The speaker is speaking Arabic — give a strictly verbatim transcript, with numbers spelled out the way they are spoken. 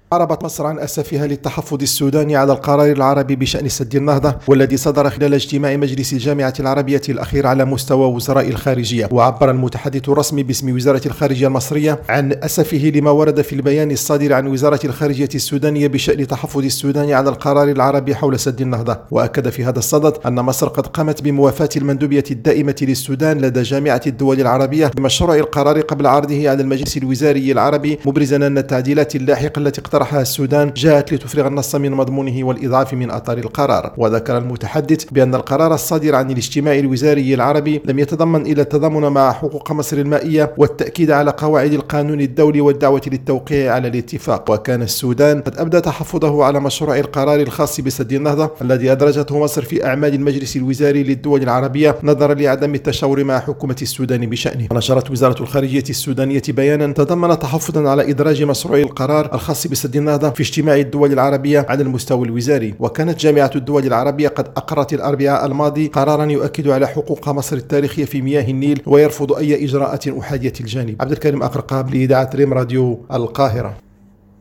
أعربت مصر عن أسفها للتحفظ السوداني على القرار العربي بشأن سد النهضة، والذي صدر خلال اجتماع مجلس الجامعة العربية الأخير على مستوى وزراء الخارجية. وعبر المتحدث الرسمي باسم وزارة الخارجية المصرية عن أسفه لما ورد في البيان الصادر عن وزارة الخارجية السودانية بشأن تحفظ السودان على القرار العربي حول سد النهضة. وأكد في هذا الصدد أن مصر قد قامت بموافاة المندوبية الدائمة للسودان لدى جامعة الدول العربية بمشروع القرار قبل عرضه على المجلس الوزاري العربي، مبرزا أن التعديلات اللاحقة التي اقترحها السودان جاءت لتفرغ النص من مضمونه والإضعاف من أطار القرار. وذكر المتحدث بأن القرار الصادر عن الاجتماع الوزاري العربي لم يتضمن إلا التضامن مع حقوق مصر المائية والتأكيد على قواعد القانون الدولي والدعوة للتوقيع على الاتفاق. وكان السودان قد أبدى تحفظه على مشروع القرار الخاص بسد النهضة الذي أدرجته مصر في أعمال المجلس الوزاري للدول العربية نظرا لعدم التشاور مع حكومة السودان بشأنه. ونشرت وزارة الخارجية السودانية بيانا تضمن تحفظا على إدراج مشروع القرار الخاص بسد النهضة في اجتماع الدول العربية على المستوى الوزاري. وكانت جامعة الدول العربية قد أقرت الأربعاء الماضي قرارا يؤكد على حقوق مصر التاريخية في مياه النيل ويرفض أي إجراءات أحادية الجانب. عبد الكريم أقرقاب لإذاعة ريم راديو القاهرة.